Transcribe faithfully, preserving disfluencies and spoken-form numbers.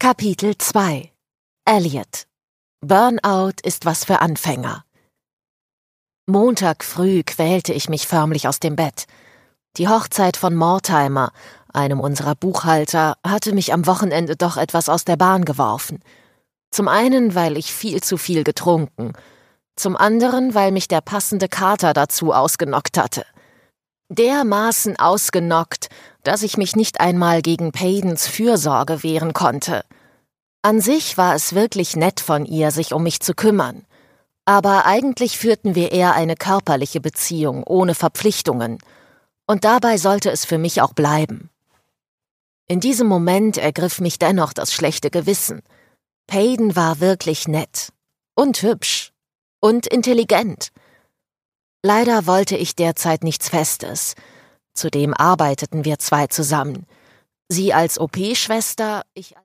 Kapitel zwei. Elliot. Burnout ist was für Anfänger. Montag früh quälte ich mich förmlich aus dem Bett. Die Hochzeit von Mortimer, einem unserer Buchhalter, hatte mich am Wochenende doch etwas aus der Bahn geworfen. Zum einen, weil ich viel zu viel getrunken, zum anderen, weil mich der passende Kater dazu ausgenockt hatte. Dermaßen ausgenockt, dass ich mich nicht einmal gegen Paydens Fürsorge wehren konnte. An sich war es wirklich nett von ihr, sich um mich zu kümmern. Aber eigentlich führten wir eher eine körperliche Beziehung, ohne Verpflichtungen. Und dabei sollte es für mich auch bleiben. In diesem Moment ergriff mich dennoch das schlechte Gewissen. Payden war wirklich nett und hübsch und intelligent. Leider wollte ich derzeit nichts Festes. Zudem arbeiteten wir zwei zusammen. Sie als O P-Schwester, ich als